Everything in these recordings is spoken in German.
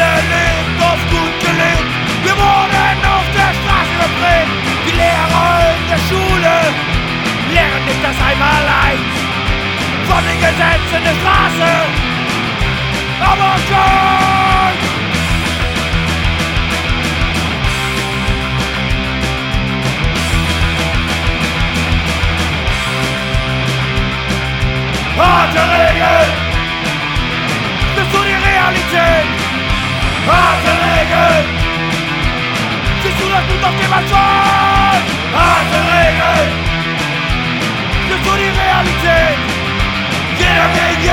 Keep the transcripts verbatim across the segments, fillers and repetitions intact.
Viele leben oft gut gelebt, wir wurden auf der Straße geprägt. Die Lehrer in der Schule lehren nicht das Einmaleins von den Gesetzen der Straße, aber Gott! Harte Regeln, bist du die Realität? Harte Regeln, siehst du das Blut auf dem Asphalt? Harte Regeln, bist du die Realität? Jeder gegen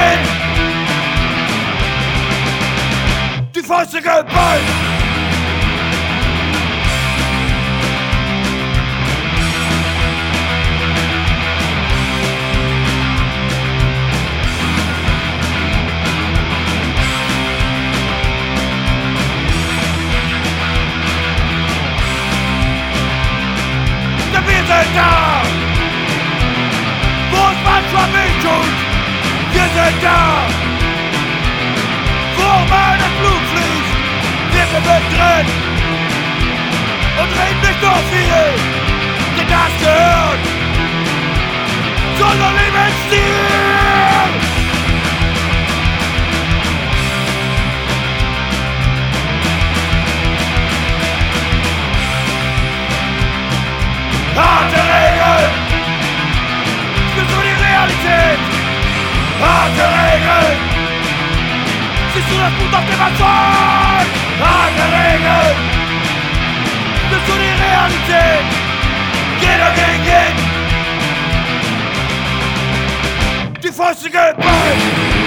jeden, die Fäuste geballt. Wir sind da, wo es manchmal weh tut. Wir sind da, wo mal das Blut fließt. Wir sind mittendrin und reden nicht so viel, denn das gehört zu unserem Lebensstil. Harte Regeln, bist du die Realität? Harte Regeln, siehst du das Blut auf dem Asphalt? Harte Regeln, bist du die Realität? Jeder gegen jeden, die Fäuste geballt.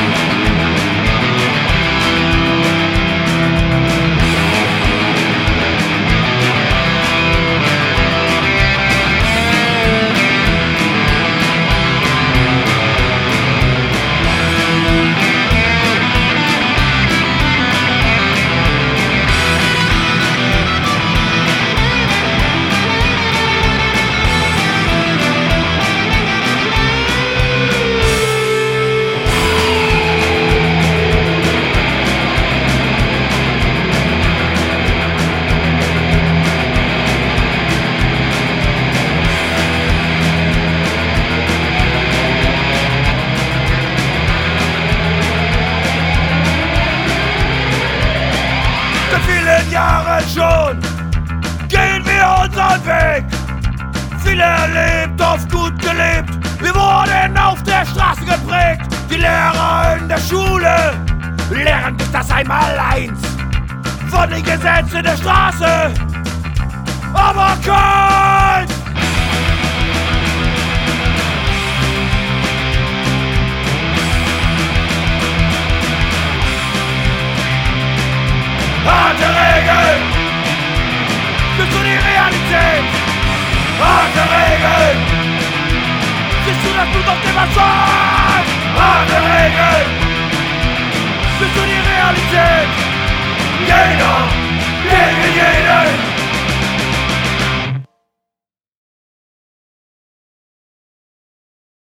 Jahre schon gehen wir unseren Weg. Viele erlebt, oft gut gelebt. Wir wurden auf der Straße geprägt. Die Lehrer in der Schule lehren nicht das Einmaleins von den Gesetzen der Straße, aber kein harte Regeln, bist du die Realität? Harte Regeln,